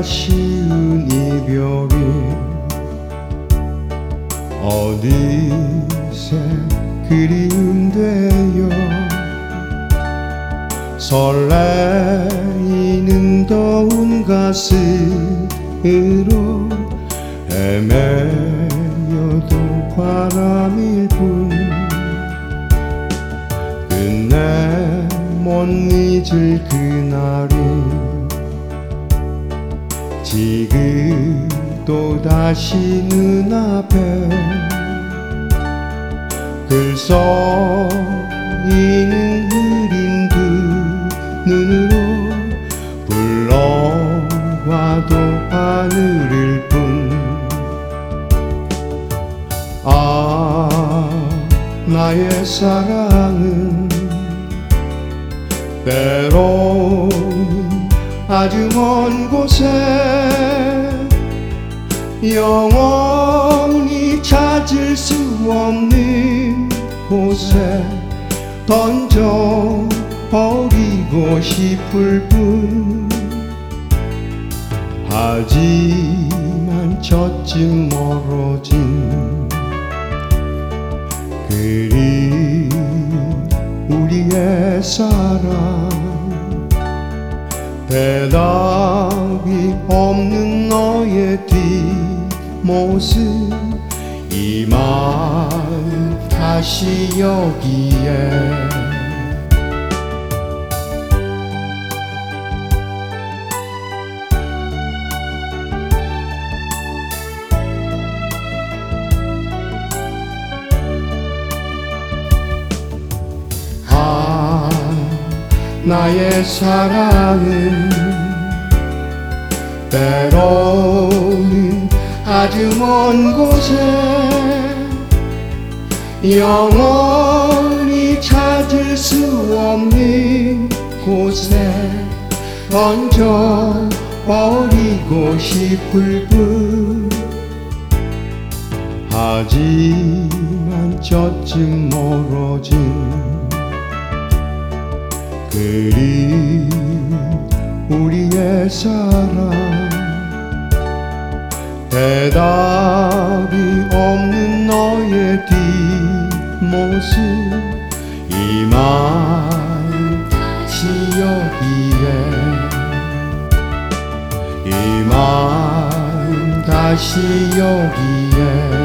아쉬운 이별이 어느새 그리움되어 설레이는 더운 가슴으로 헤매여도 바람일 뿐 끝내 못 잊을 그날이 지금 또다시 눈앞에 글썽이는 흐린 두 눈으로 불러와도 하늘일 뿐 아 나의 사랑은 때로는 아주 먼 곳에 영원히 찾을 수 없는 곳에 던져버리고 싶을 뿐 하지만 저쯤 멀어진 그리 우리의 사랑 대답이 없는 너의 뒷모습 이 마음 다시 여기에 나의 사랑은 때로는 아주 먼 곳에 영원히 찾을 수 없는 곳에 던져버리고 싶을 뿐 하지만 저쯤 멀어진 그리 우리의 사랑 대답이 없는 너의 뒷모습 이 마음 다시 여기에 이 마음 다시 여기에